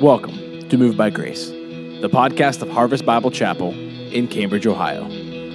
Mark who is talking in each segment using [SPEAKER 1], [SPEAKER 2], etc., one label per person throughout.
[SPEAKER 1] Welcome to Moved by Grace, the podcast of Harvest Bible Chapel in Cambridge, Ohio.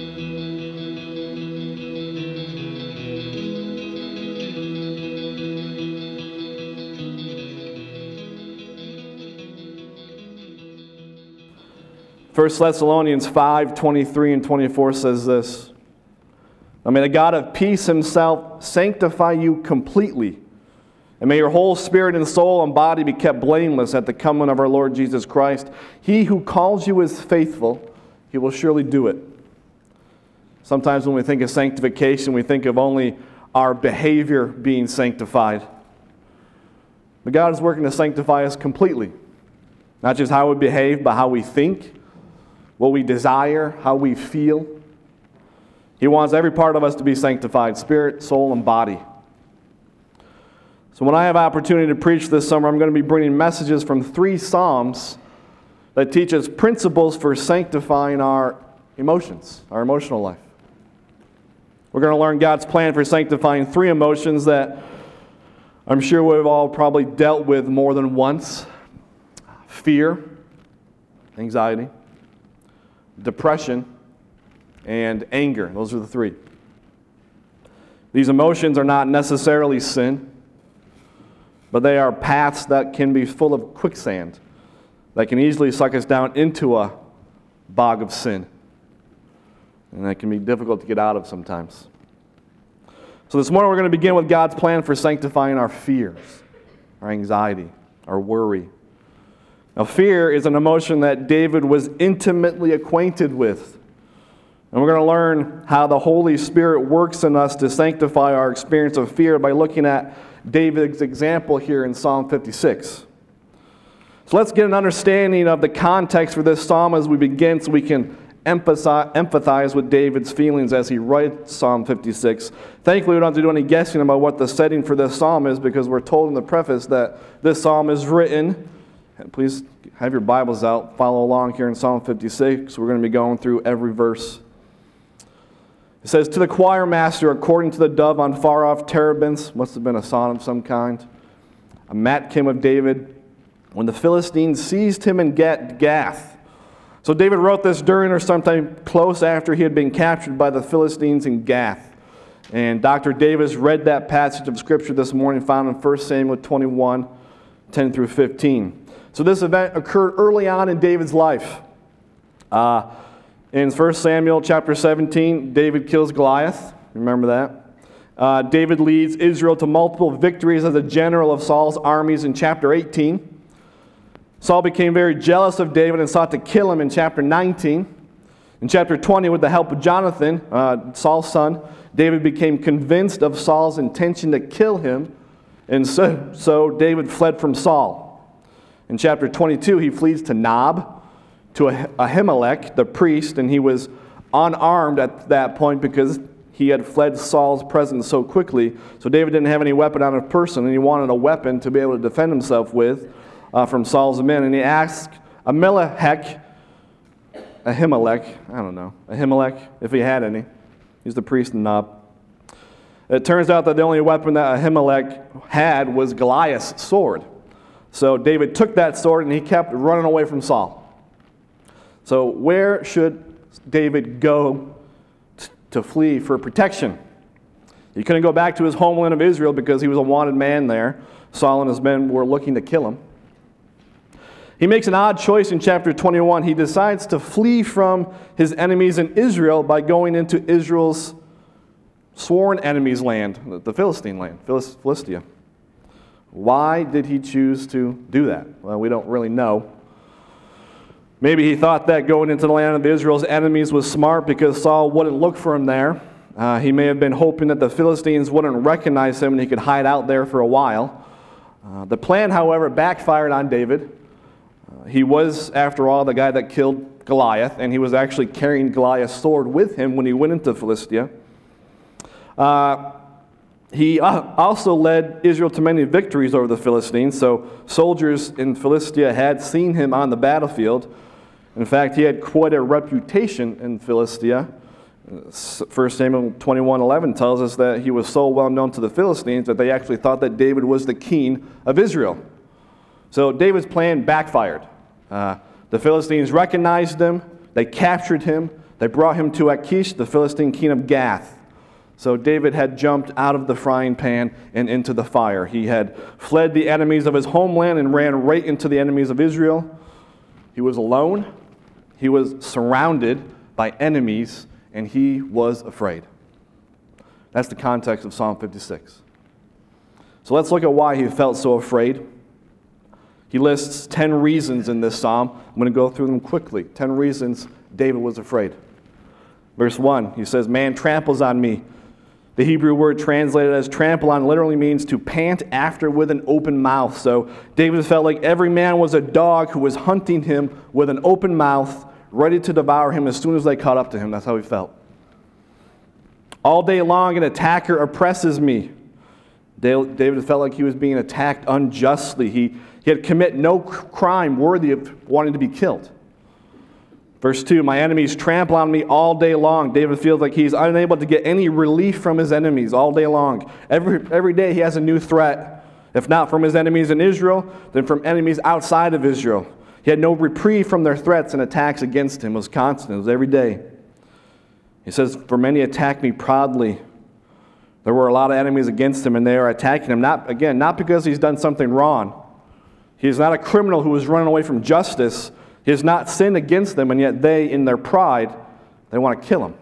[SPEAKER 2] First Thessalonians 5:23 and 24 says this, "Now may the God of peace himself sanctify you completely, and may your whole spirit and soul and body be kept blameless at the coming of our Lord Jesus Christ. He who calls you is faithful, he will surely do it." Sometimes when we think of sanctification, we think of only our behavior being sanctified. But God is working to sanctify us completely. Not just how we behave, but how we think, what we desire, how we feel. He wants every part of us to be sanctified, spirit, soul, and body. So when I have opportunity to preach this summer, I'm going to be bringing messages from 3 Psalms that teach us principles for sanctifying our emotions, our emotional life. We're going to learn God's plan for sanctifying 3 emotions that I'm sure we've all probably dealt with more than once. Fear, anxiety, depression, and anger. Those are the 3. These emotions are not necessarily sin, but they are paths that can be full of quicksand, that can easily suck us down into a bog of sin, and that can be difficult to get out of sometimes. So this morning we're going to begin with God's plan for sanctifying our fears, our anxiety, our worry. Now, fear is an emotion that David was intimately acquainted with. And we're going to learn how the Holy Spirit works in us to sanctify our experience of fear by looking at David's example here in Psalm 56. So let's get an understanding of the context for this psalm as we begin so we can empathize with David's feelings as he writes Psalm 56. Thankfully, we don't have to do any guessing about what the setting for this psalm is because we're told in the preface that this psalm is written. Please have your Bibles out. Follow along here in Psalm 56. We're going to be going through every verse. It says, "To the choir master, according to the dove on far-off terebinths," must have been a song of some kind, "a matkim of David, when the Philistines seized him in Gath." So David wrote this during or sometime close after he had been captured by the Philistines in Gath. And Dr. Davis read that passage of Scripture this morning found in 1 Samuel 21, 10 through 15. So this event occurred early on in David's life. In 1 Samuel chapter 17, David kills Goliath. Remember that? David leads Israel to multiple victories as a general of Saul's armies in chapter 18. Saul became very jealous of David and sought to kill him in chapter 19. In chapter 20, with the help of Jonathan, Saul's son, David became convinced of Saul's intention to kill him, and so David fled from Saul. In chapter 22, he flees to Nob, to Ahimelech, the priest, and he was unarmed at that point because he had fled Saul's presence so quickly. So David didn't have any weapon on his person, and he wanted a weapon to be able to defend himself with from Saul's men. And he asked Ahimelech, if he had any. He's the priest in Nob. It turns out that the only weapon that Ahimelech had was Goliath's sword. So David took that sword and he kept running away from Saul. So where should David go to flee for protection? He couldn't go back to his homeland of Israel because he was a wanted man there. Saul and his men were looking to kill him. He makes an odd choice in chapter 21. He decides to flee from his enemies in Israel by going into Israel's sworn enemies' land, the Philistine land, Philistia. Why did he choose to do that? Well, we don't really know. Maybe he thought that going into the land of Israel's enemies was smart because Saul wouldn't look for him there. He may have been hoping that the Philistines wouldn't recognize him and he could hide out there for a while. The plan, however, backfired on David. He was, after all, the guy that killed Goliath, and he was actually carrying Goliath's sword with him when he went into Philistia. He also led Israel to many victories over the Philistines, so soldiers in Philistia had seen him on the battlefield. In fact, he had quite a reputation in Philistia. 1 Samuel 21:11 tells us that he was so well known to the Philistines that they actually thought that David was the king of Israel. So David's plan backfired. The Philistines recognized him. They captured him. They brought him to Achish, the Philistine king of Gath. So David had jumped out of the frying pan and into the fire. He had fled the enemies of his homeland and ran right into the enemies of Israel. He was alone. He was surrounded by enemies, and he was afraid. That's the context of Psalm 56. So let's look at why he felt so afraid. He lists 10 reasons in this psalm. I'm going to go through them quickly. 10 reasons David was afraid. Verse 1, he says, "Man tramples on me." The Hebrew word translated as trample on literally means to pant after with an open mouth. So David felt like every man was a dog who was hunting him with an open mouth, ready to devour him as soon as they caught up to him. That's how he felt. All day long, an attacker oppresses me. David felt like he was being attacked unjustly. He had committed no crime worthy of wanting to be killed. Verse 2, "My enemies trample on me all day long." David feels like he's unable to get any relief from his enemies all day long. Every day he has a new threat. If not from his enemies in Israel, then from enemies outside of Israel. He had no reprieve from their threats and attacks against him. It was constant. It was every day. He says, "For many attack me proudly." There were a lot of enemies against him, and they are attacking him, not because he's done something wrong. He is not a criminal who is running away from justice. He has not sinned against them, and yet they, in their pride, they want to kill him.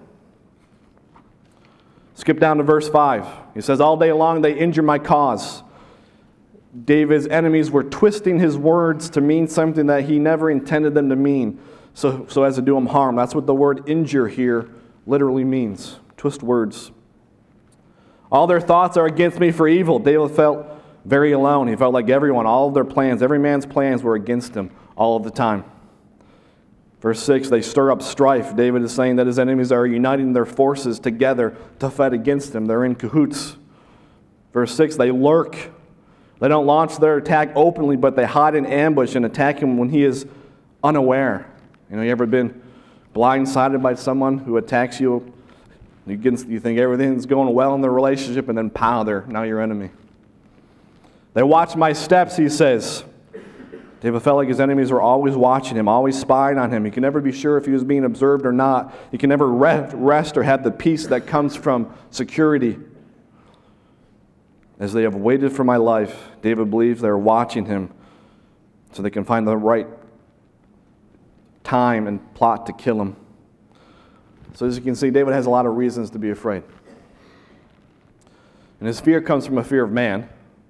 [SPEAKER 2] Skip down to verse 5. He says, "All day long they injure my cause." David's enemies were twisting his words to mean something that he never intended them to mean, so as to do him harm. That's what the word injure here literally means. Twist words. "All their thoughts are against me for evil." David felt very alone. He felt like everyone, all of their plans, every man's plans were against him all of the time. Verse 6, "They stir up strife." David is saying that his enemies are uniting their forces together to fight against him. They're in cahoots. Verse 6, "They lurk." They don't launch their attack openly, but they hide in ambush and attack him when he is unaware. You ever been blindsided by someone who attacks you? You think everything's going well in the relationship, and then pow, now your enemy. "They watch my steps," he says. David felt like his enemies were always watching him, always spying on him. He could never be sure if he was being observed or not. He could never rest or have the peace that comes from security. As they have waited for my life, David believes they're watching him so they can find the right time and plot to kill him. So as you can see, David has a lot of reasons to be afraid. And his fear comes from a fear of man.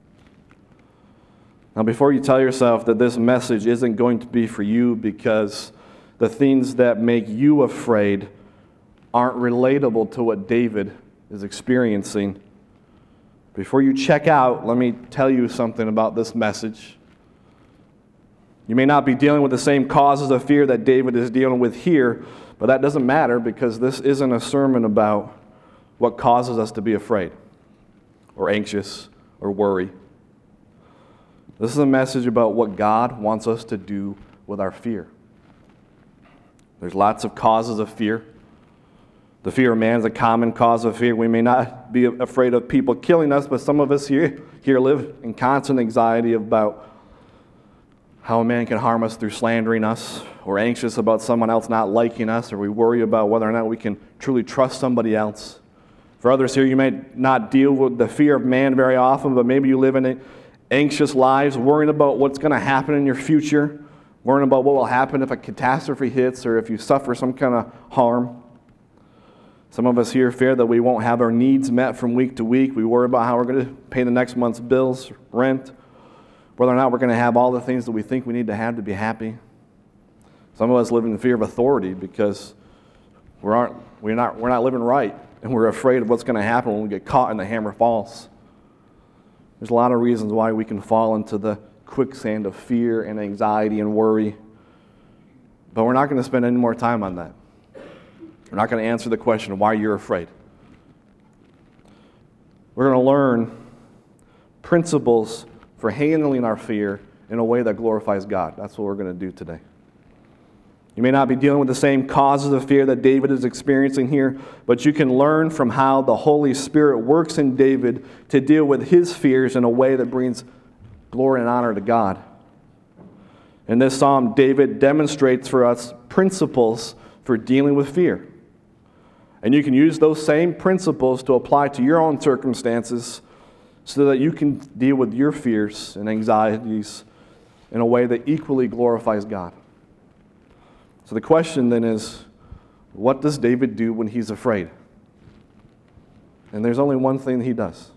[SPEAKER 2] Now, before you tell yourself that this message isn't going to be for you because the things that make you afraid aren't relatable to what David is experiencing, before you check out, let me tell you something about this message. You may not be dealing with the same causes of fear that David is dealing with here, but that doesn't matter because this isn't a sermon about what causes us to be afraid or anxious or worry. This is a message about what God wants us to do with our fear. There's lots of causes of fear. The fear of man is a common cause of fear. We may not be afraid of people killing us, but some of us here live in constant anxiety about how a man can harm us through slandering us. We're anxious about someone else not liking us, or we worry about whether or not we can truly trust somebody else. For others here, you may not deal with the fear of man very often, but maybe you live in anxious lives, worrying about what's going to happen in your future, worrying about what will happen if a catastrophe hits or if you suffer some kind of harm. Some of us here fear that we won't have our needs met from week to week. We worry about how we're going to pay the next month's bills, rent, whether or not we're going to have all the things that we think we need to have to be happy. Some of us live in the fear of authority because we're not living right, and we're afraid of what's going to happen when we get caught and the hammer falls. There's a lot of reasons why we can fall into the quicksand of fear and anxiety and worry. But we're not going to spend any more time on that. We're not going to answer the question of why you're afraid. We're going to learn principles for handling our fear in a way that glorifies God. That's what we're going to do today. You may not be dealing with the same causes of fear that David is experiencing here, but you can learn from how the Holy Spirit works in David to deal with his fears in a way that brings glory and honor to God. In this psalm, David demonstrates for us principles for dealing with fear. And you can use those same principles to apply to your own circumstances so that you can deal with your fears and anxieties in a way that equally glorifies God. So the question then is, what does David do when he's afraid? And there's only one thing he does.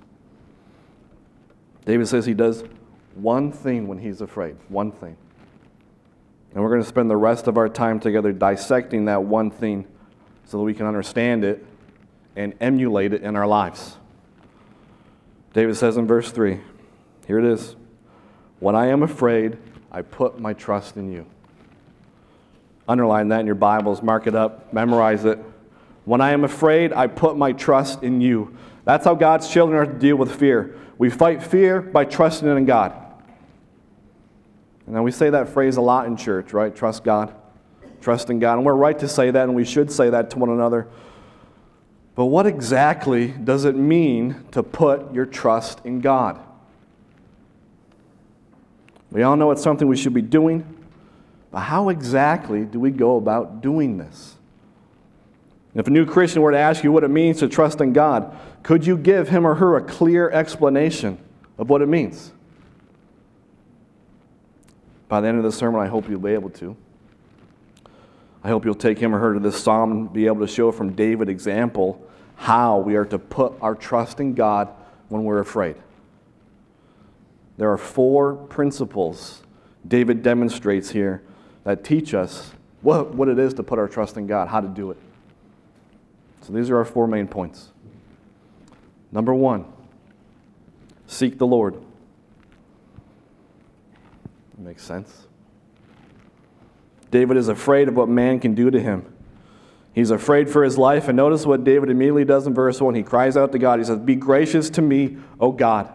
[SPEAKER 2] David says he does one thing when he's afraid. One thing. And we're going to spend the rest of our time together dissecting that one thing so that we can understand it and emulate it in our lives. David says in verse 3, here it is, when I am afraid, I put my trust in you. Underline that in your Bibles, mark it up, memorize it. When I am afraid, I put my trust in you. That's how God's children are to deal with fear. We fight fear by trusting in God. And now we say that phrase a lot in church, right? Trust God. Trust in God. And we're right to say that, and we should say that to one another. But what exactly does it mean to put your trust in God? We all know it's something we should be doing, but how exactly do we go about doing this? If a new Christian were to ask you what it means to trust in God, could you give him or her a clear explanation of what it means? By the end of the sermon, I hope you'll be able to. I hope you'll take him or her to this psalm and be able to show from David's example how we are to put our trust in God when we're afraid. There are 4 principles David demonstrates here that teach us what it is to put our trust in God, how to do it. So these are our 4 main points. Number 1, seek the Lord. That makes sense. David is afraid of what man can do to him. He's afraid for his life, and notice what David immediately does in verse 1. He cries out to God. He says, "Be gracious to me, O God."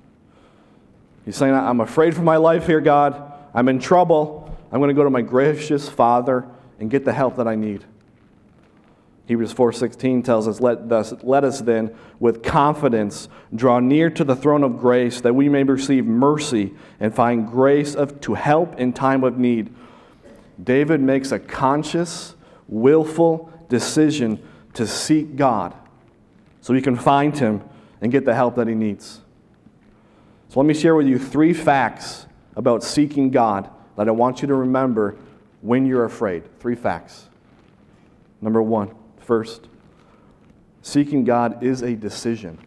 [SPEAKER 2] He's saying, I'm afraid for my life here, God. I'm in trouble. I'm going to go to my gracious Father and get the help that I need. Hebrews 4:16 tells us, let us then, with confidence, draw near to the throne of grace, that we may receive mercy and find grace to help in time of need. David makes a conscious, willful decision to seek God so he can find him and get the help that he needs. So let me share with you 3 facts about seeking God that I want you to remember when you're afraid. 3 facts. Number 1. First, seeking God is a decision.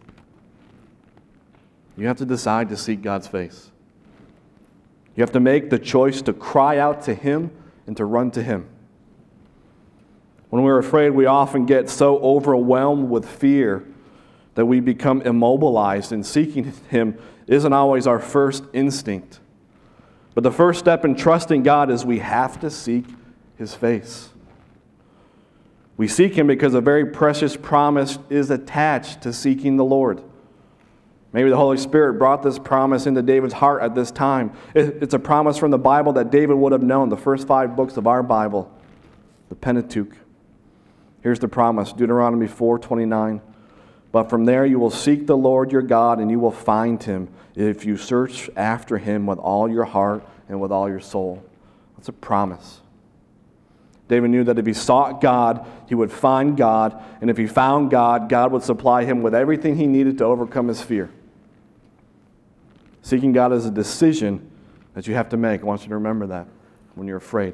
[SPEAKER 2] You have to decide to seek God's face. You have to make the choice to cry out to Him and to run to Him. When we're afraid, we often get so overwhelmed with fear that we become immobilized, and seeking Him isn't always our first instinct. But the first step in trusting God is we have to seek His face. We seek Him because a very precious promise is attached to seeking the Lord. Maybe the Holy Spirit brought this promise into David's heart at this time. It's a promise from the Bible that David would have known, the first 5 books of our Bible, the Pentateuch. Here's the promise, Deuteronomy 4:29. But from there you will seek the Lord your God, and you will find Him if you search after Him with all your heart and with all your soul. That's a promise. David knew that if he sought God, he would find God, and if he found God, God would supply him with everything he needed to overcome his fear. Seeking God is a decision that you have to make. I want you to remember that when you're afraid.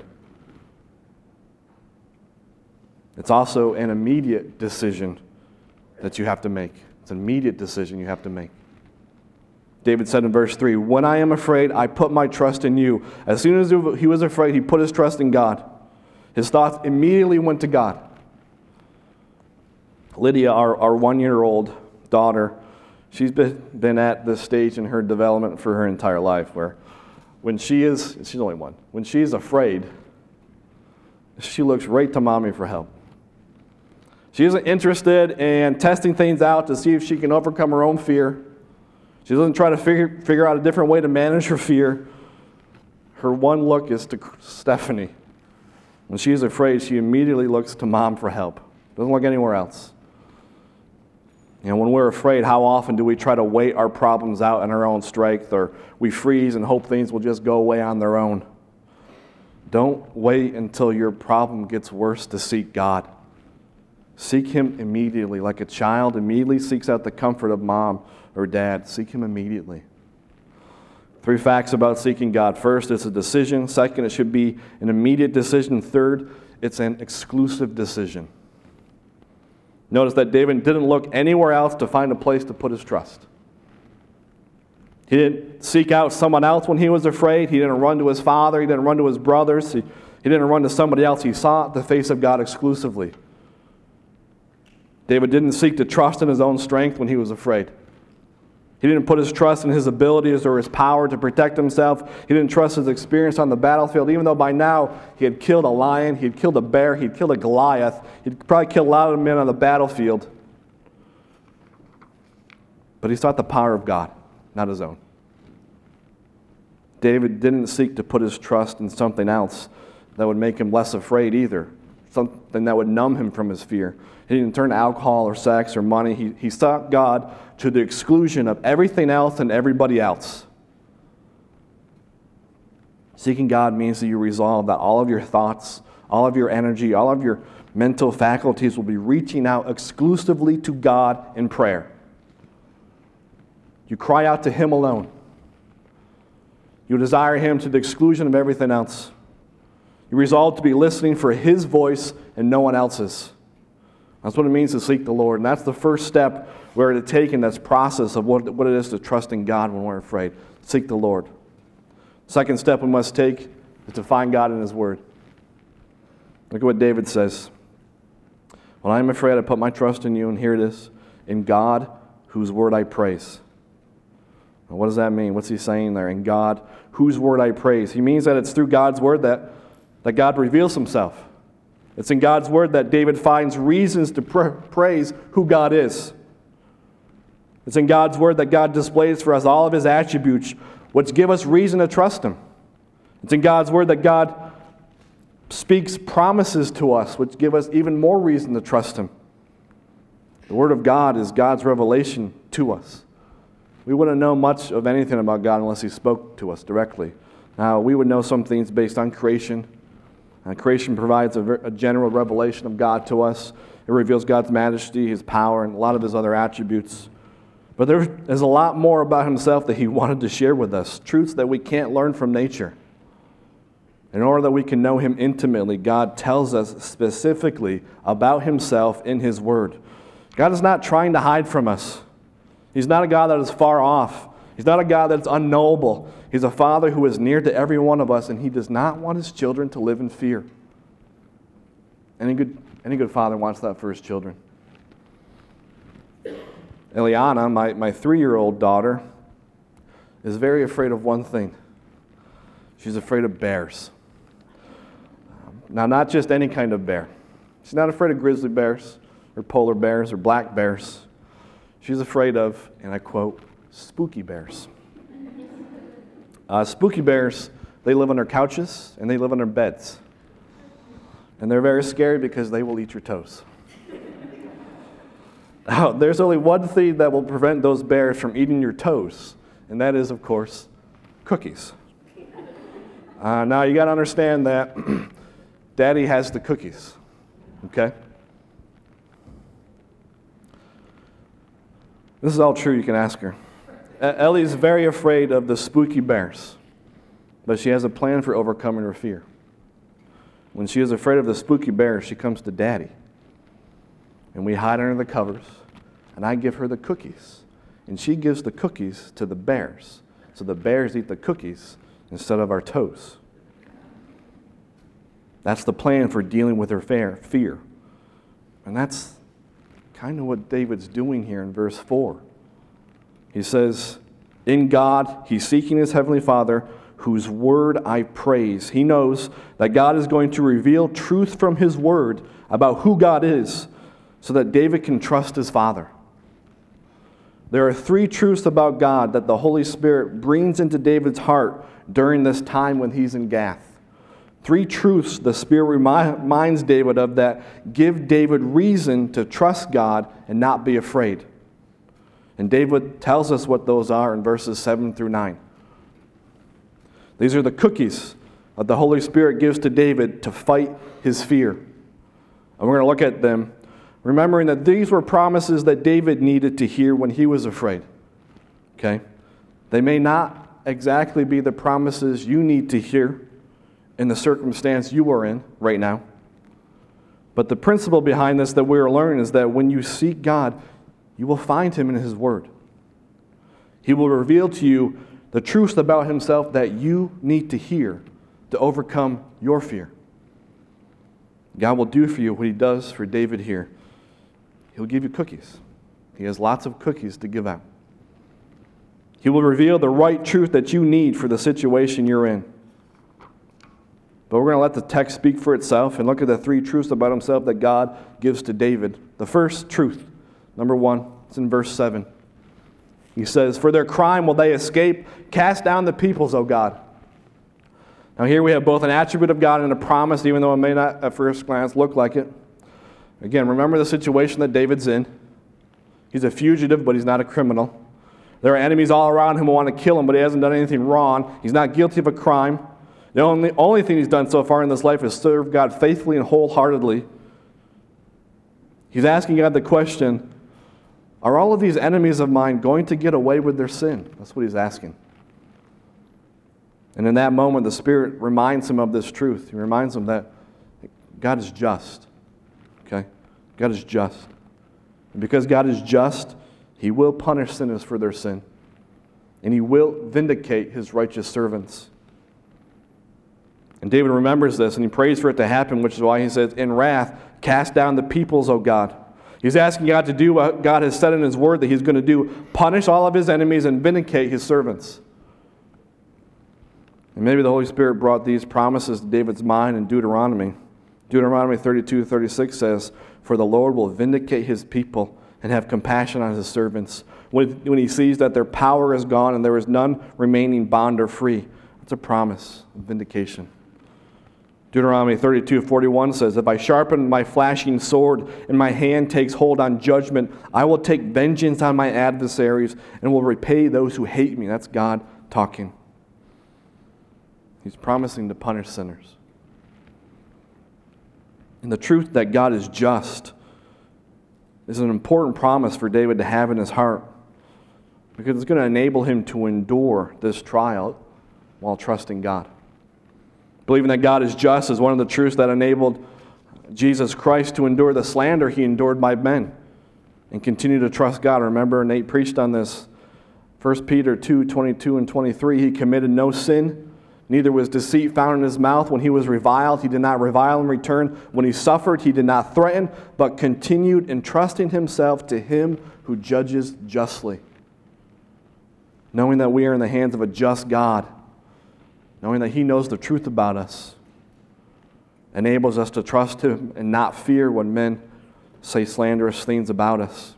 [SPEAKER 2] It's also an immediate decision that you have to make. It's an immediate decision you have to make. David said in verse 3, "When I am afraid, I put my trust in you." As soon as he was afraid, he put his trust in God. His thoughts immediately went to God. Lydia, our 1-year-old daughter, she's been at this stage in her development for her entire life where when she's only 1, when she's afraid, she looks right to mommy for help. She isn't interested in testing things out to see if she can overcome her own fear. She doesn't try to figure out a different way to manage her fear. Her one look is to Stephanie. When she is afraid, she immediately looks to mom for help. Doesn't look anywhere else. When we're afraid, how often do we try to wait our problems out in our own strength, or we freeze and hope things will just go away on their own? Don't wait until your problem gets worse to seek God. Seek Him immediately, like a child immediately seeks out the comfort of mom or dad. Seek Him immediately. 3 facts about seeking God. First, it's a decision. Second, it should be an immediate decision. Third, it's an exclusive decision. Notice that David didn't look anywhere else to find a place to put his trust. He didn't seek out someone else when he was afraid. He didn't run to his father. He didn't run to his brothers. He didn't run to somebody else. He sought the face of God exclusively. David didn't seek to trust in his own strength when he was afraid. He didn't put his trust in his abilities or his power to protect himself. He didn't trust his experience on the battlefield, even though by now he had killed a lion, he had killed a bear, he had killed a Goliath. He'd probably killed a lot of men on the battlefield. But he sought the power of God, not his own. David didn't seek to put his trust in something else that would make him less afraid either, something that would numb him from his fear. He didn't turn to alcohol or sex or money. He sought God to the exclusion of everything else and everybody else. Seeking God means that you resolve that all of your thoughts, all of your energy, all of your mental faculties will be reaching out exclusively to God in prayer. You cry out to Him alone. You desire Him to the exclusion of everything else. You resolve to be listening for His voice and no one else's. That's what it means to seek the Lord. And that's the first step we're to take in this process of what it is to trust in God when we're afraid. Seek the Lord. Second step we must take is to find God in His Word. Look at what David says. When I am afraid, I put my trust in you, and here it is, in God, whose word I praise. Now, what does that mean? What's he saying there? In God, whose word I praise. He means that it's through God's word that God reveals Himself. It's in God's word that David finds reasons to praise who God is. It's in God's word that God displays for us all of His attributes, which give us reason to trust Him. It's in God's word that God speaks promises to us, which give us even more reason to trust Him. The Word of God is God's revelation to us. We wouldn't know much of anything about God unless He spoke to us directly. Now, we would know some things based on creation. Creation provides a general revelation of God to us. It reveals God's majesty, His power, and a lot of His other attributes. But there's a lot more about Himself that He wanted to share with us, truths that we can't learn from nature. In order that we can know Him intimately, God tells us specifically about Himself in His Word. God is not trying to hide from us. He's not a God that is far off. He's not a God that's unknowable. He's a Father who is near to every one of us, and He does not want His children to live in fear. Any good father wants that for his children. Eliana, my 3-year-old daughter, is very afraid of one thing. She's afraid of bears. Now, not just any kind of bear. She's not afraid of grizzly bears or polar bears or black bears. She's afraid of, and I quote, spooky bears. Spooky bears, they live under couches and they live under beds. And they're very scary because they will eat your toes. Now, there's only one thing that will prevent those bears from eating your toes, and that is, of course, cookies. Now, you got to understand that Daddy has the cookies, okay? This is all true, you can ask her. Ellie's very afraid of the spooky bears, but she has a plan for overcoming her fear. When she is afraid of the spooky bears, she comes to Daddy. And we hide under the covers, and I give her the cookies. And she gives the cookies to the bears. So the bears eat the cookies instead of our toes. That's the plan for dealing with her fear. And that's kind of what David's doing here in verse 4. He says, in God, he's seeking his heavenly Father, whose word I praise. He knows that God is going to reveal truth from His word about who God is, so that David can trust his Father. There are 3 truths about God that the Holy Spirit brings into David's heart during this time when he's in Gath. 3 truths the Spirit reminds David of that give David reason to trust God and not be afraid. And David tells us what those are in verses 7 through 9. These are the cookies that the Holy Spirit gives to David to fight his fear. And we're going to look at them, remembering that these were promises that David needed to hear when he was afraid. Okay? They may not exactly be the promises you need to hear in the circumstance you are in right now. But the principle behind this that we are learning is that when you seek God, you will find Him in His Word. He will reveal to you the truths about Himself that you need to hear to overcome your fear. God will do for you what He does for David here. He'll give you cookies. He has lots of cookies to give out. He will reveal the right truth that you need for the situation you're in. But we're going to let the text speak for itself and look at the three truths about Himself that God gives to David. The first truth, number 1, it's in verse 7. He says, "For their crime will they escape. Cast down the peoples, O God." Now here we have both an attribute of God and a promise, even though it may not at first glance look like it. Again, remember the situation that David's in. He's a fugitive, but he's not a criminal. There are enemies all around him who want to kill him, but he hasn't done anything wrong. He's not guilty of a crime. The only thing he's done so far in this life is serve God faithfully and wholeheartedly. He's asking God the question, are all of these enemies of mine going to get away with their sin? That's what he's asking. And in that moment, the Spirit reminds him of this truth. He reminds him that God is just. Okay? God is just. And because God is just, He will punish sinners for their sin. And He will vindicate His righteous servants. And David remembers this, and he prays for it to happen, which is why he says, "In wrath, cast down the peoples, O God." He's asking God to do what God has said in His Word that He's going to do, punish all of His enemies and vindicate His servants. And maybe the Holy Spirit brought these promises to David's mind in Deuteronomy. Deuteronomy 32:36 says, "For the Lord will vindicate His people and have compassion on His servants when He sees that their power is gone and there is none remaining bond or free." That's a promise of vindication. Deuteronomy 32:41 says, "If I sharpen my flashing sword and my hand takes hold on judgment, I will take vengeance on my adversaries and will repay those who hate me." That's God talking. He's promising to punish sinners. And the truth that God is just is an important promise for David to have in his heart, because it's going to enable him to endure this trial while trusting God. Believing that God is just is one of the truths that enabled Jesus Christ to endure the slander He endured by men and continue to trust God. Remember, Nate preached on this. 1 Peter 2:22 and 23, "He committed no sin, neither was deceit found in His mouth. When He was reviled, He did not revile in return. When He suffered, He did not threaten, but continued entrusting Himself to Him who judges justly." Knowing that we are in the hands of a just God, knowing that He knows the truth about us, enables us to trust Him and not fear when men say slanderous things about us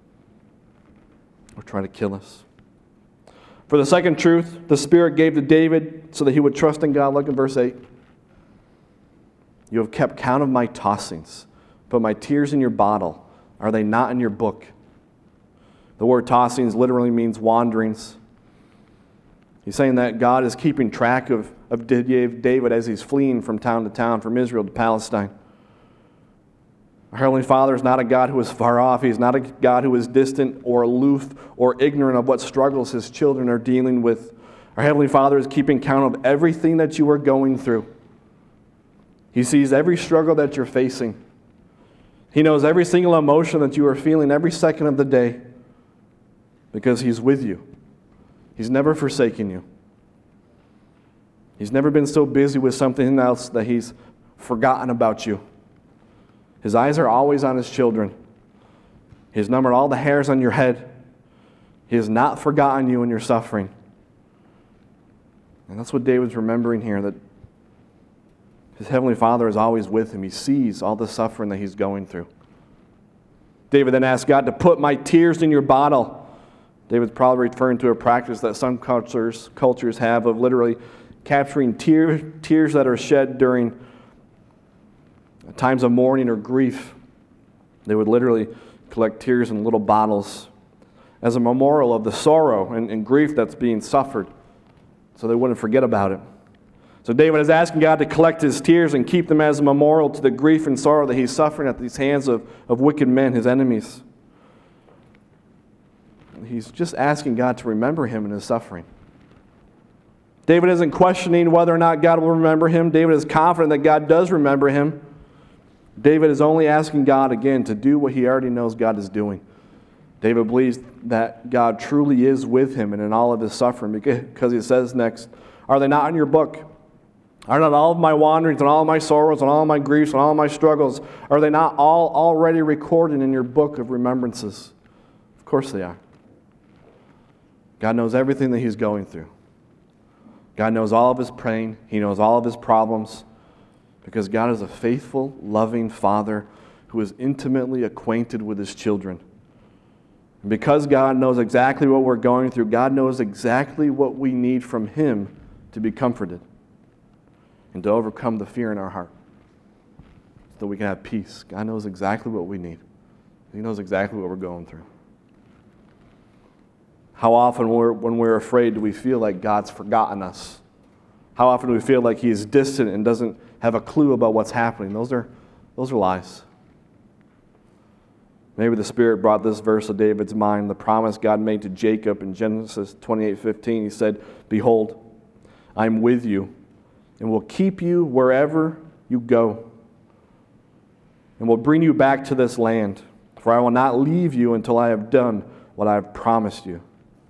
[SPEAKER 2] or try to kill us. For the second truth, the Spirit gave to David so that he would trust in God. Look in verse 8. "You have kept count of my tossings, put my tears in your bottle. Are they not in your book?" The word tossings literally means wanderings. He's saying that God is keeping track of David as he's fleeing from town to town, from Israel to Palestine. Our Heavenly Father is not a God who is far off. He's not a God who is distant or aloof or ignorant of what struggles His children are dealing with. Our Heavenly Father is keeping count of everything that you are going through. He sees every struggle that you're facing. He knows every single emotion that you are feeling every second of the day, because He's with you. He's never forsaken you. He's never been so busy with something else that He's forgotten about you. His eyes are always on His children. He has numbered all the hairs on your head. He has not forgotten you in your suffering. And that's what David's remembering here, that his Heavenly Father is always with him. He sees all the suffering that he's going through. David then asked God to put my tears in your bottle. David's probably referring to a practice that some cultures have of literally capturing tears that are shed during times of mourning or grief. They would literally collect tears in little bottles as a memorial of the sorrow and grief that's being suffered, so they wouldn't forget about it. So David is asking God to collect his tears and keep them as a memorial to the grief and sorrow that he's suffering at these hands of wicked men, his enemies. He's just asking God to remember him in his suffering. David isn't questioning whether or not God will remember him. David is confident that God does remember him. David is only asking God again to do what he already knows God is doing. David believes that God truly is with him and in all of his suffering, because he says next, "Are they not in your book? Are not all of my wanderings and all of my sorrows and all of my griefs and all of my struggles, are they not all already recorded in your book of remembrances?" Of course they are. God knows everything that he's going through. God knows all of his pain. He knows all of his problems, because God is a faithful, loving Father who is intimately acquainted with his children. And because God knows exactly what we're going through, God knows exactly what we need from him to be comforted and to overcome the fear in our heart so that we can have peace. God knows exactly what we need. He knows exactly what we're going through. How often when we're afraid do we feel like God's forgotten us? How often do we feel like he is distant and doesn't have a clue about what's happening? Those are lies. Maybe the Spirit brought this verse to David's mind, the promise God made to Jacob in Genesis 28:15. He said, "Behold, I am with you and will keep you wherever you go, and will bring you back to this land, for I will not leave you until I have done what I have promised you."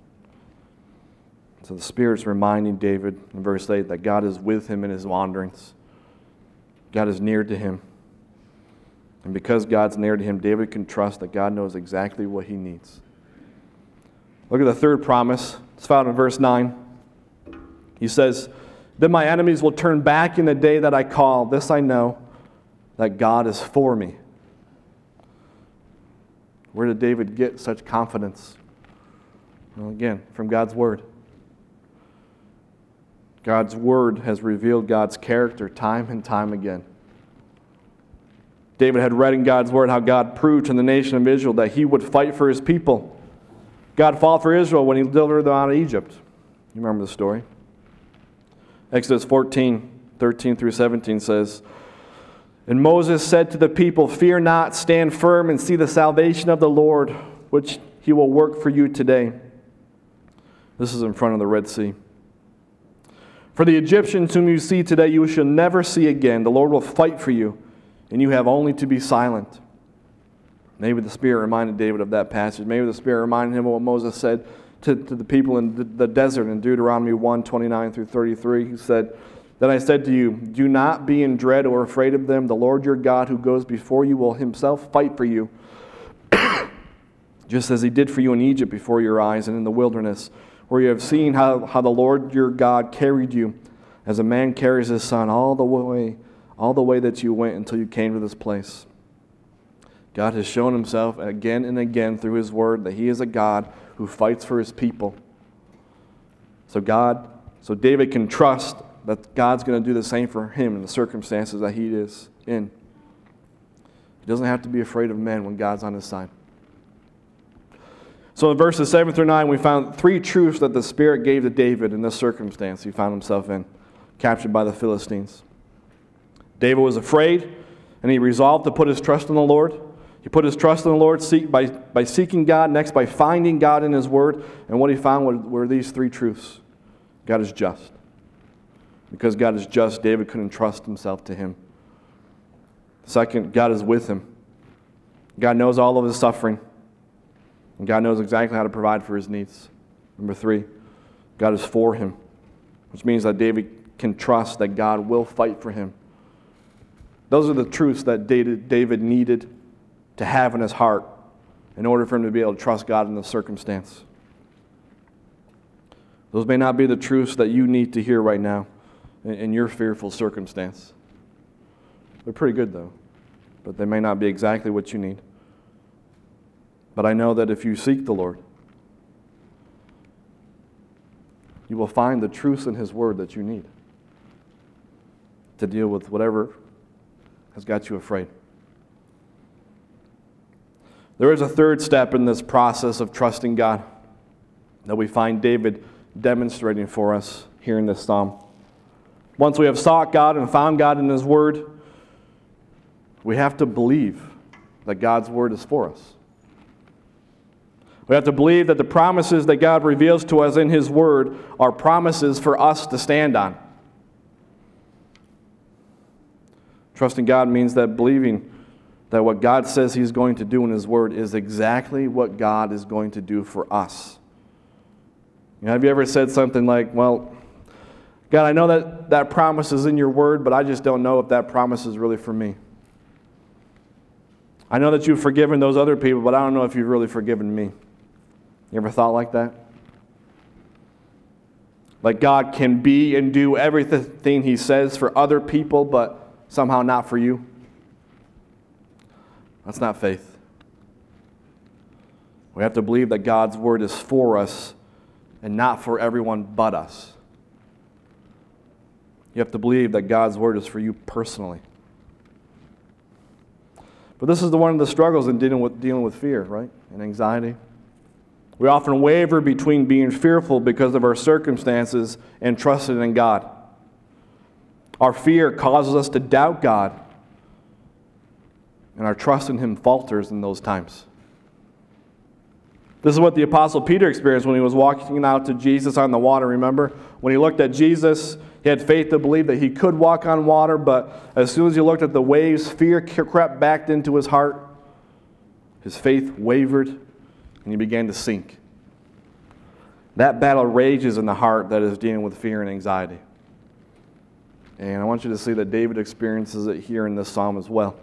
[SPEAKER 2] So the Spirit's reminding David in verse 8 that God is with him in his wanderings. God is near to him. And because God's near to him, David can trust that God knows exactly what he needs. Look at the third promise. It's found in verse 9. He says, "Then my enemies will turn back in the day that I call. This I know, that God is for me." Where did David get such confidence? Well, again, from God's Word. God's Word has revealed God's character time and time again. David had read in God's Word how God proved to the nation of Israel that he would fight for his people. God fought for Israel when he delivered them out of Egypt. You remember the story. Exodus 14:13 through 17 says, "And Moses said to the people, 'Fear not, stand firm and see the salvation of the Lord, which he will work for you today.'" This is in front of the Red Sea. "For the Egyptians whom you see today, you shall never see again. The Lord will fight for you, and you have only to be silent." Maybe the Spirit reminded David of that passage. Maybe the Spirit reminded him of what Moses said to the people in the desert in Deuteronomy 1:29 through 33. He said, "Then I said to you, do not be in dread or afraid of them. The Lord your God who goes before you will himself fight for you, just as he did for you in Egypt before your eyes and in the wilderness, where you have seen how the Lord your God carried you as a man carries his son all the way that you went until you came to this place." God has shown himself again and again through his Word that he is a God who fights for his people. So David can trust that God's going to do the same for him in the circumstances that he is in. He doesn't have to be afraid of men when God's on his side. So in verses 7 through 9, we found three truths that the Spirit gave to David in this circumstance he found himself in, captured by the Philistines. David was afraid, and he resolved to put his trust in the Lord. He put his trust in the Lord by seeking God, next by finding God in his Word, and what he found were these three truths. God is just. Because God is just, David couldn't trust himself to him. Second, God is with him. God knows all of his suffering, and God knows exactly how to provide for his needs. Number three, God is for him, which means that David can trust that God will fight for him. Those are the truths that David needed to have in his heart in order for him to be able to trust God in the circumstance. Those may not be the truths that you need to hear right now in your fearful circumstance. They're pretty good, though, but they may not be exactly what you need. But I know that if you seek the Lord, you will find the truths in his Word that you need to deal with whatever has got you afraid. There is a third step in this process of trusting God that we find David demonstrating for us here in this psalm. Once we have sought God and found God in His Word, we have to believe that God's Word is for us. We have to believe that the promises that God reveals to us in His Word are promises for us to stand on. Trusting God means that believing that what God says He's going to do in His Word is exactly what God is going to do for us. Have you ever said something like, well, God, I know that promise is in your Word, but I just don't know if that promise is really for me. I know that you've forgiven those other people, but I don't know if you've really forgiven me. You ever thought like that? Like God can be and do everything He says for other people, but somehow not for you? That's not faith. We have to believe that God's Word is for us and not for everyone but us. You have to believe that God's Word is for you personally. But this is one of the struggles in dealing with fear, right? And anxiety. We often waver between being fearful because of our circumstances and trusting in God. Our fear causes us to doubt God, and our trust in Him falters in those times. This is what the Apostle Peter experienced when he was walking out to Jesus on the water, remember? When he looked at Jesus, he had faith to believe that he could walk on water, but as soon as he looked at the waves, fear crept back into his heart. His faith wavered, and he began to sink. That battle rages in the heart that is dealing with fear and anxiety. And I want you to see that David experiences it here in this psalm as well.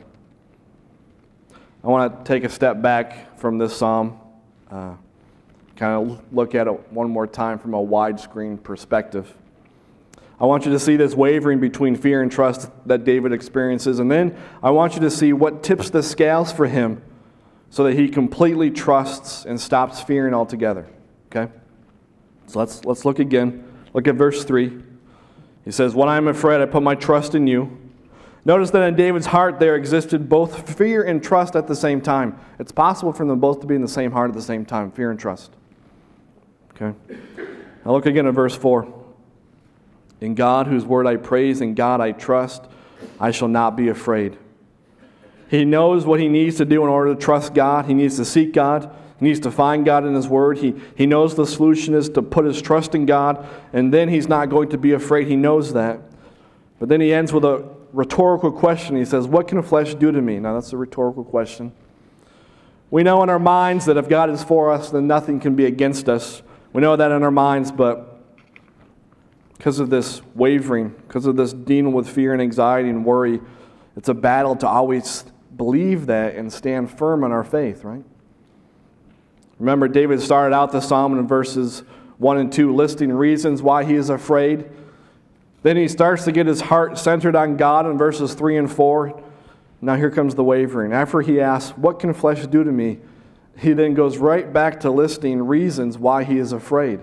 [SPEAKER 2] I want to take a step back from this psalm, kind of look at it one more time from a widescreen perspective. I want you to see this wavering between fear and trust that David experiences, and then I want you to see what tips the scales for him so that he completely trusts and stops fearing altogether. Okay? So let's look again. Look at verse 3. He says, "When I am afraid, I put my trust in you." Notice that in David's heart there existed both fear and trust at the same time. It's possible for them both to be in the same heart at the same time, fear and trust. Okay? Now look again at verse 4. "In God, whose word I praise, in God I trust, I shall not be afraid." He knows what he needs to do in order to trust God. He needs to seek God. He needs to find God in His Word. He knows the solution is to put his trust in God, and then he's not going to be afraid. He knows that. But then he ends with a rhetorical question. He says, "What can flesh do to me?" Now that's a rhetorical question. We know in our minds that if God is for us, then nothing can be against us. We know that in our minds, but because of this wavering, because of this dealing with fear and anxiety and worry, it's a battle to always believe that and stand firm in our faith, right? Remember, David started out the psalm in verses 1 and 2 listing reasons why he is afraid. Then he starts to get his heart centered on God in verses 3 and 4. Now here comes the wavering. After he asks, "What can flesh do to me?" he then goes right back to listing reasons why he is afraid.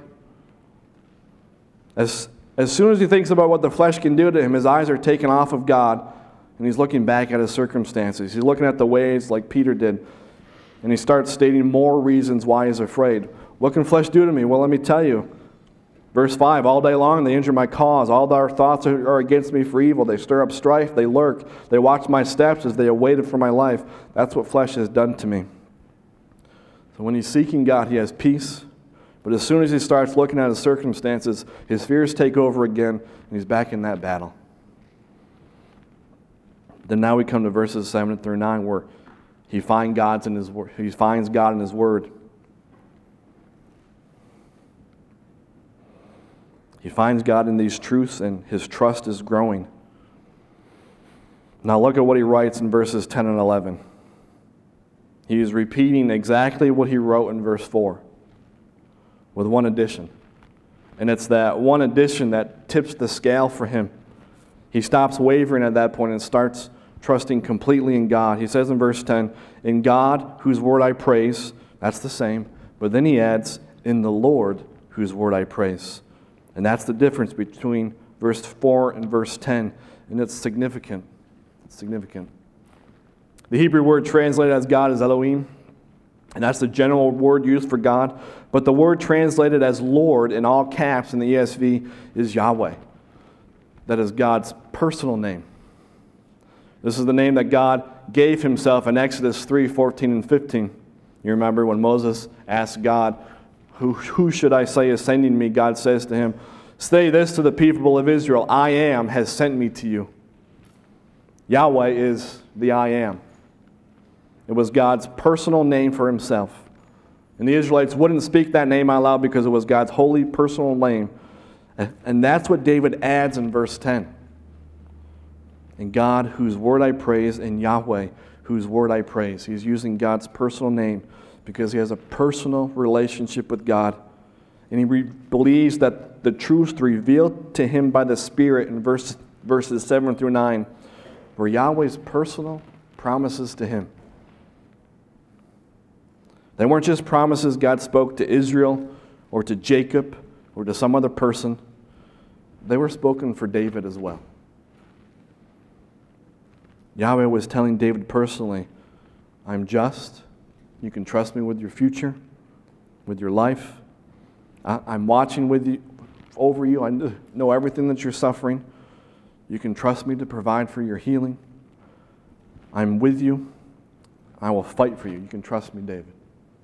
[SPEAKER 2] As soon as he thinks about what the flesh can do to him, his eyes are taken off of God, and he's looking back at his circumstances. He's looking at the waves like Peter did, and he starts stating more reasons why he's afraid. What can flesh do to me? Well, let me tell you. Verse 5, "All day long they injure my cause. All their thoughts are against me for evil. They stir up strife. They lurk. They watch my steps as they awaited for my life." That's what flesh has done to me. So when he's seeking God, he has peace. But as soon as he starts looking at his circumstances, his fears take over again, and he's back in that battle. Then now we come to verses 7 through 9, where he finds God in His Word. He finds God in these truths, and his trust is growing. Now look at what he writes in verses 10 and 11. He is repeating exactly what he wrote in verse 4, with one addition. And it's that one addition that tips the scale for him. He stops wavering at that point and starts trusting completely in God. He says in verse 10, "In God, whose word I praise," that's the same, but then he adds, "In the Lord, whose word I praise." And that's the difference between verse 4 and verse 10, and it's significant. It's significant. The Hebrew word translated as God is Elohim, and that's the general word used for God, but the word translated as Lord in all caps in the ESV is Yahweh. that is God's personal name. This is the name that God gave himself in Exodus 3:14 and 15. You remember when Moses asked God, who should I say is sending me? God says to him, say this to the people of Israel, I am has sent me to you. Yahweh is the I am. It was God's personal name for himself. And the Israelites wouldn't speak that name out loud because it was God's holy personal name. And that's what David adds in verse 10. And God, whose word I praise, and Yahweh, whose word I praise. He's using God's personal name because he has a personal relationship with God. And he believes that the truths revealed to him by the Spirit in verses 7 through 9 were Yahweh's personal promises to him. They weren't just promises God spoke to Israel or to Jacob or to some other person. They were spoken for David as well. Yahweh was telling David personally, I'm just. You can trust me with your future, with your life. I'm watching with you, over you. I know everything that you're suffering. You can trust me to provide for your healing. I'm with you. I will fight for you. You can trust me, David.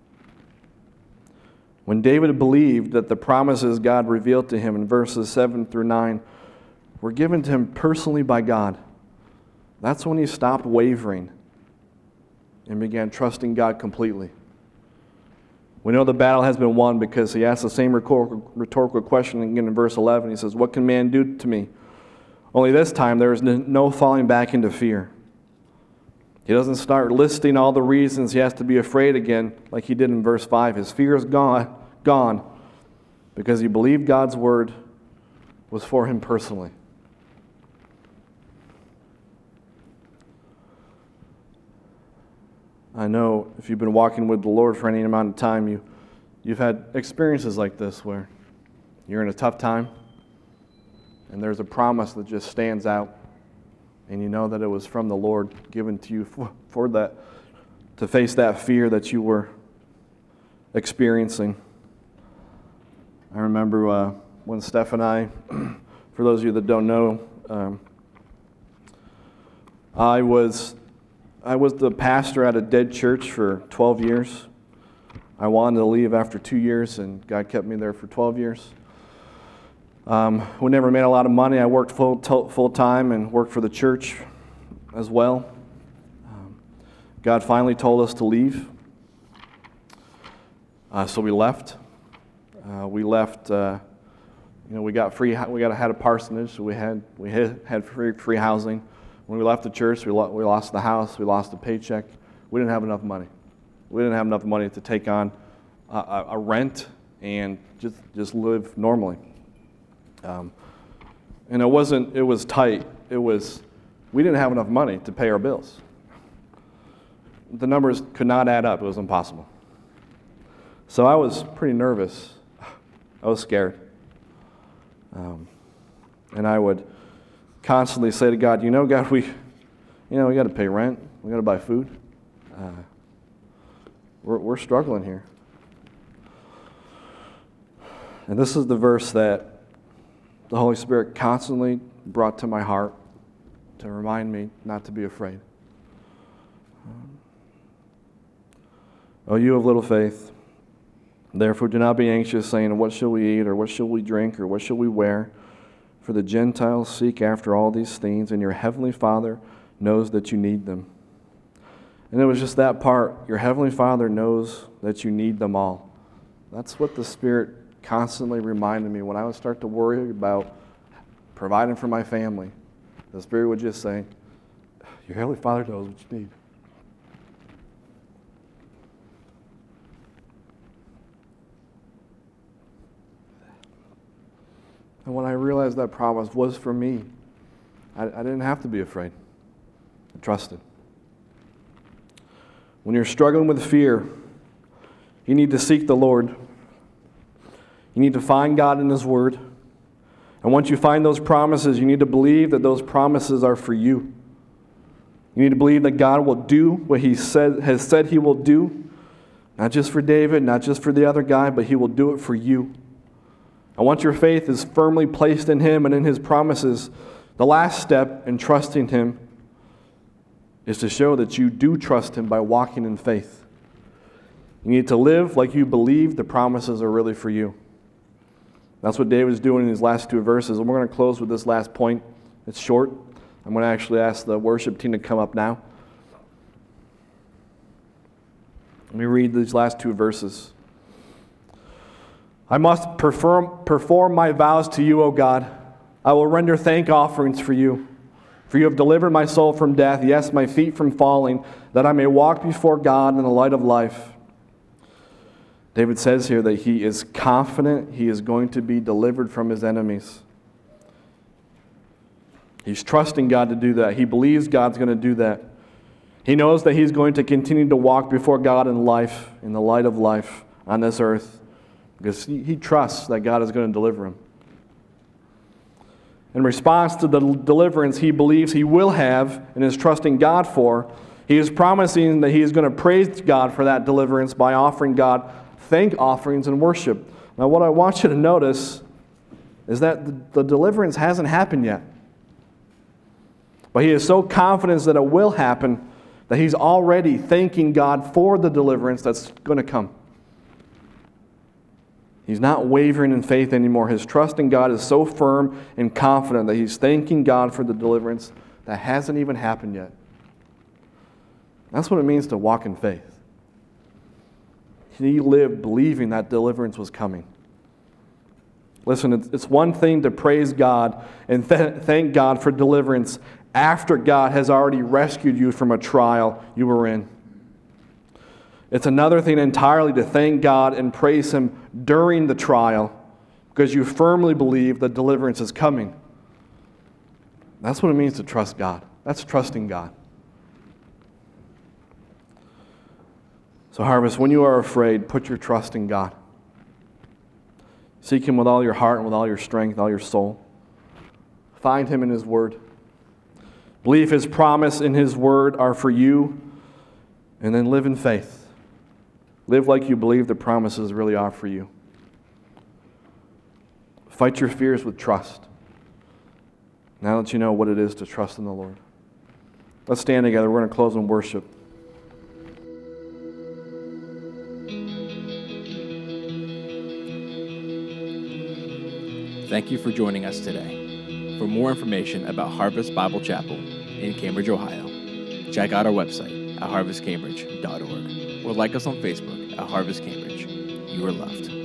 [SPEAKER 2] When David believed that the promises God revealed to him in verses 7 through 9 were given to him personally by God, that's when he stopped wavering and began trusting God completely. We know the battle has been won because he asked the same rhetorical question again in verse 11. He says, what can man do to me? Only this time there is no falling back into fear. He doesn't start listing all the reasons he has to be afraid again like he did in verse 5. His fear is gone because he believed God's word was for him personally. I know if you've been walking with the Lord for any amount of time, you've had experiences like this where you're in a tough time and there's a promise that just stands out and you know that it was from the Lord given to you for that, to face that fear that you were experiencing. I remember when Steph and I, for those of you that don't know, I was the pastor at a dead church for 12 years. I wanted to leave after 2 years, and God kept me there for 12 years. We never made a lot of money. I worked full time and worked for the church as well. God finally told us to leave, so we left. We left. We got free. Had a parsonage, so we had free housing. When we left the church, we lost the house, we lost the paycheck. We didn't have enough money. We didn't have enough money to take on a rent and just live normally. And it was tight. We didn't have enough money to pay our bills. The numbers could not add up. It was impossible. So I was pretty nervous. I was scared. And I would constantly say to God, God, we got to pay rent. We got to buy food. We're struggling here. And this is the verse that the Holy Spirit constantly brought to my heart to remind me not to be afraid. Oh, you of little faith, therefore do not be anxious, saying, what shall we eat, or what shall we drink, or what shall we wear? For the Gentiles seek after all these things, and your heavenly Father knows that you need them. And it was just that part. Your heavenly Father knows that you need them all. That's what the Spirit constantly reminded me when I would start to worry about providing for my family. The Spirit would just say, your heavenly Father knows what you need. And when I realized that promise was for me, I didn't have to be afraid. I trusted. When you're struggling with fear, you need to seek the Lord. You need to find God in His Word. And once you find those promises, you need to believe that those promises are for you. You need to believe that God will do what He has said He will do, not just for David, not just for the other guy, but He will do it for you. And once your faith is firmly placed in Him and in His promises, the last step in trusting Him is to show that you do trust Him by walking in faith. You need to live like you believe the promises are really for you. That's what David's doing in these last two verses. And we're going to close with this last point. It's short. I'm going to actually ask the worship team to come up now. Let me read these last two verses. I must perform my vows to you, O God. I will render thank offerings for you. For you have delivered my soul from death, yes, my feet from falling, that I may walk before God in the light of life. David says here that he is confident he is going to be delivered from his enemies. He's trusting God to do that. He believes God's going to do that. He knows that he's going to continue to walk before God in life, in the light of life on this earth, because he trusts that God is going to deliver him. In response to the deliverance he believes he will have and is trusting God for, he is promising that he is going to praise God for that deliverance by offering God thank offerings and worship. Now, what I want you to notice is that the deliverance hasn't happened yet. But he is so confident that it will happen that he's already thanking God for the deliverance that's going to come. He's not wavering in faith anymore. His trust in God is so firm and confident that he's thanking God for the deliverance that hasn't even happened yet. That's what it means to walk in faith. He lived believing that deliverance was coming. Listen, it's one thing to praise God and thank God for deliverance after God has already rescued you from a trial you were in. It's another thing entirely to thank God and praise Him during the trial because you firmly believe that deliverance is coming. That's what it means to trust God. That's trusting God. So, Harvest, when you are afraid, put your trust in God. Seek Him with all your heart and with all your strength, all your soul. Find Him in His Word. Believe His promise and His Word are for you, and then live in faith. Live like you believe the promises really are for you. Fight your fears with trust. Now that you know what it is to trust in the Lord. Let's stand together. We're going to close in worship.
[SPEAKER 1] Thank you for joining us today. For more information about Harvest Bible Chapel in Cambridge, Ohio, check out our website at harvestcambridge.org or like us on Facebook at Harvest Cambridge. You are loved.